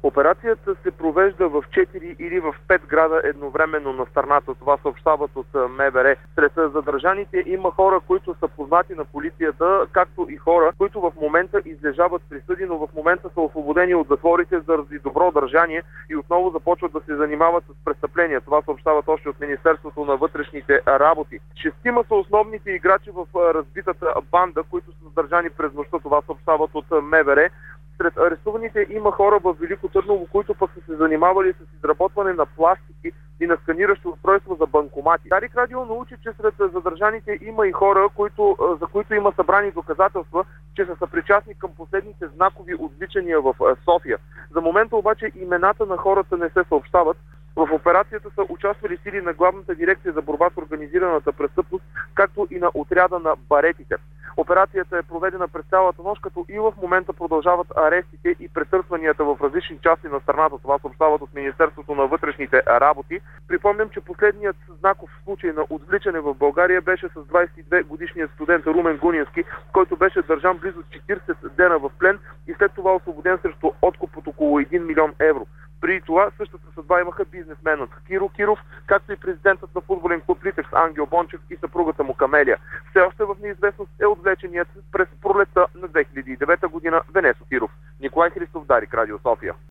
Операцията се провежда в 4 или в 5 града едновременно на страната. Това съобщават от МВР. Сред задържаните има хора, които са познати на полицията, както и хора, които в момента излежават присъди, но в момента са освободени от затворите заради добро държание и отново започват да се занимават с престъпления. Това съобщават още от Министерството на вътрешните работи. 6 са основните играчи в разбитата банда, които са задържани през нощта. Това съобщават от МВР. Сред арестуваните има хора в Велико Търново, които пък са се занимавали с изработване на пластики и на сканиращи устройства за банкомати. Дарик Радио научи, че сред задържаните има и хора, за които има събрани доказателства, че са съпричастни към последните знакови отвличания в София. За момента обаче имената на хората не се съобщават. В операцията са участвали сили на Главната дирекция за борба с организираната престъпност, както и на отряда на баретите. Операцията е проведена през цялата нощ, като и в момента продължават арестите и претърсванията в различни части на страната. Това съобщават от Министерството на вътрешните работи. Припомням, че последният знаков случай на отвличане в България беше с 22-годишният студент Румен Гунински, който беше държан близо 40 дена в плен и след това освободен срещу откуп от около 1 милион евро. При това същата съдба имаха бизнесменът Киро Киров, както и президентът на футболен клуб Литекс Ангел Бончев и съпругата му Камелия. Все още в неизвестност е отвлеченият през пролетта на 2009 година Венесо Киров. Николай Христов, Дарик Радио София.